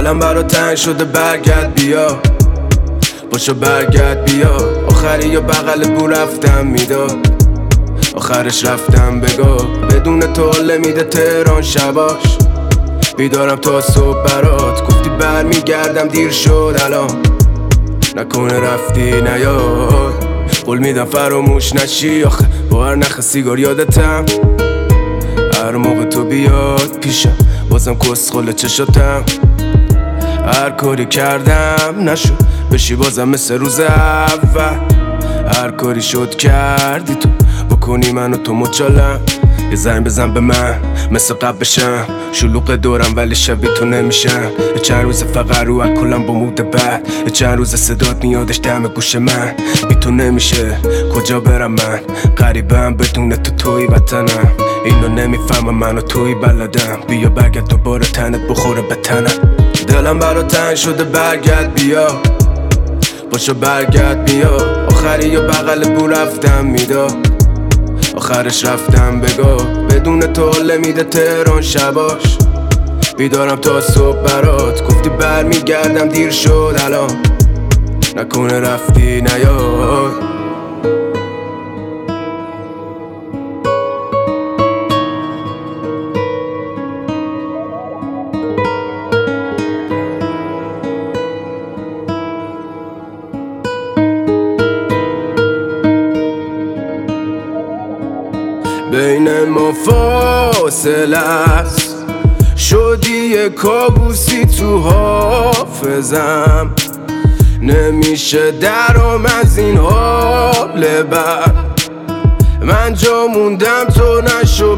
دلم برا تنگ شده برگرد بیا، باشو برگرد بیا. آخری یا بغل بو رفتم میداد، آخرش رفتم بگو بدون تو حال میده تهران شباش. بیدارم تا صبح برات، گفتی برمیگردم دیر شد الان، نکنه رفتی نیاد. قول میدم فراموش نشی، آخه با هر نخ سیگار یادتم. هر موقع تو بیاد پیشم بازم کسخل چشاتم. هر کاری کردم نشد بشی بازم مثل روز اول. هر کاری شد کردی تو، بکنی منو تو مچالم. یه زنگ بزن به من مثل قبل بشم، شلوغ دورم ولی شبیه تو نمیشم. چند روز فقط رو الکلم با مود بد، چند روز صدات میادش دم گوش من. بی تو نمیشه کجا برم من، غریبم بدون تو توی وطنم. اینو نمیفهمم منو توی بلدم، بیا برگرد دوباره تنت بخوره به تنم. دلم برا تنگ شده برگرد بیا، باشو برگرد بیا. آخری یا بغل بو رفتم میداد، آخرش رفتم بگو بدون تو حال میده تهران شباش. بیدارم تا صبح برات، گفتی برمیگردم دیر شد الان، نکنه رفتی نیاد. بین ما فاصله است، شدی یه کابوسی تو حافظم. نمیشه درام از این حال بد، من جا موندم تو نشو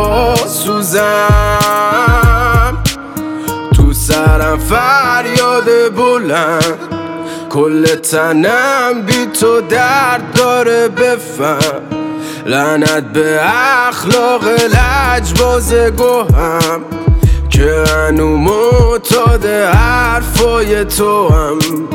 پاسوزم. تو سرم فریاد بلند، کل تنم بی تو درد داره بفهم. لعنت به اخلاق لجباز گوهم که هنو معتاد حرفای تو هم.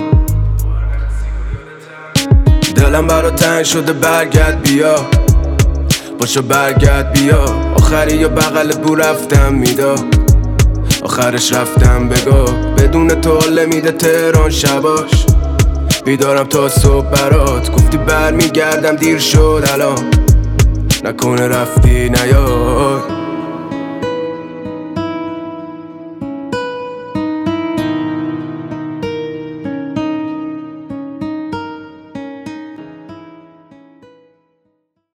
دلم برا تنگ شده برگرد بیا، باشو برگرد بیا. آخری یا بغل بو رفتم میداد، آخرش رفتم بگو بدون تو حال میده تهران شباش. بیدارم تا صبح برات، گفتی برمیگردم دیر شد الان، نکنه رفتی نیاد.